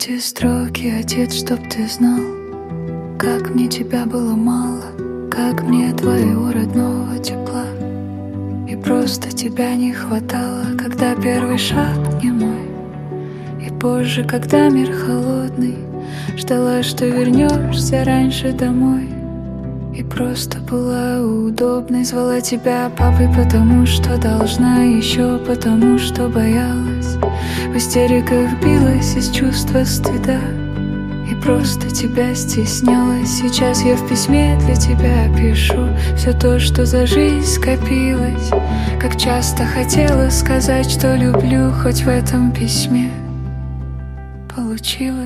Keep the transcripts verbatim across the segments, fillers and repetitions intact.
эти строки, отец, чтоб ты знал, как мне тебя было мало, как мне твоего родного тепла. И просто тебя не хватало, когда первый шаг не мой. И позже, когда мир холодный, ждала, что вернешься раньше домой. И просто была удобной, звала тебя папой, потому что должна, еще потому что боялась. В истериках билась из чувства стыда и просто тебя стеснялась. Сейчас я в письме для тебя пишу все то, что за жизнь скопилось. Как часто хотела сказать, что люблю, хоть в этом письме получилось.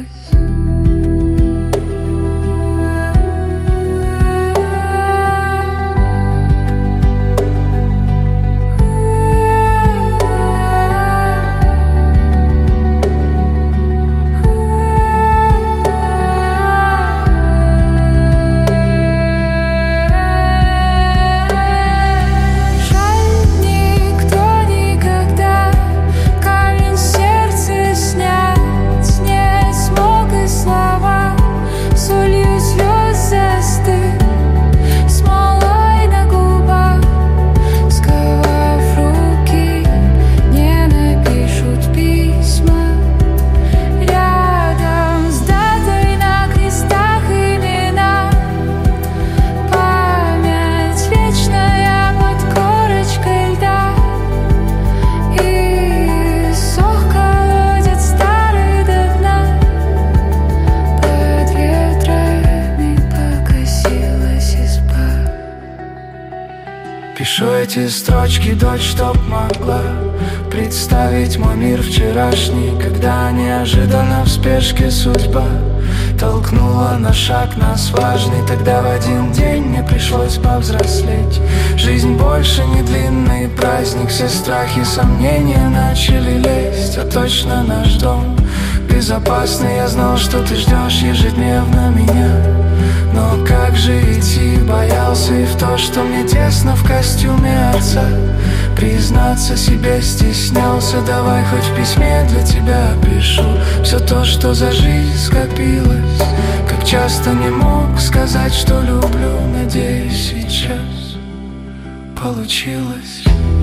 Пишу эти строчки, дочь, чтоб могла представить мой мир вчерашний, когда неожиданно в спешке судьба толкнула на шаг нас важный. Тогда в один день мне пришлось повзрослеть. Жизнь больше не длинный праздник, все страхи, сомнения начали лезть. А точно наш дом безопасный, я знал, что ты ждешь ежедневно меня. Но как же идти, боялся и в то, что мне тесно в костюме отца. Признаться себе стеснялся, давай хоть в письме для тебя пишу все то, что за жизнь скопилось. Как часто не мог сказать, что люблю, надеюсь, сейчас получилось.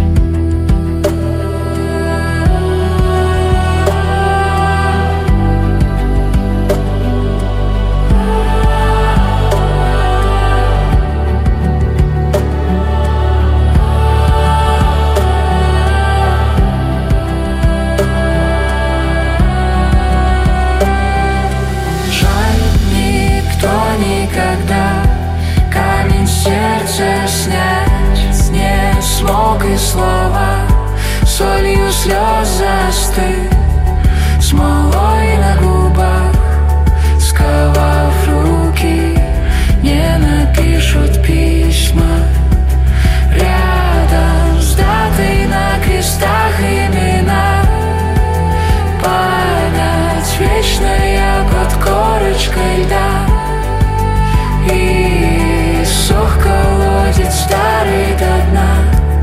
Снять не смог, и слова солью слез застыли, смолой на губах, сковав руки, не напишут письма. Рядом с датой на крестах имена, память вечная под корочкой льда. И сох колодец старый до дна,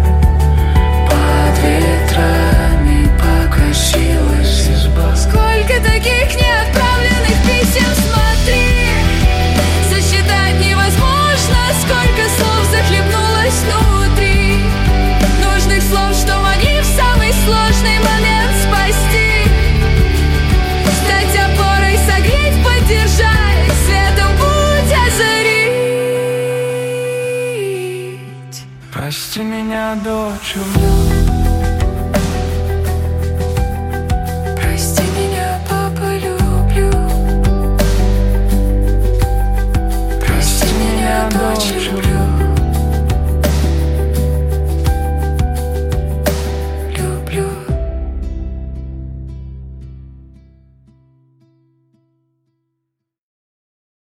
под ветрами покосилась изба. Сколько таких неотправленных писем, смотри, сосчитать невозможно. Сколько слов захлебнулось внутри, нужных слов, что могли в самый сложный момент спасти, стать опорой, согреть, поддержать, светом путь озарить. Прости меня, дочь,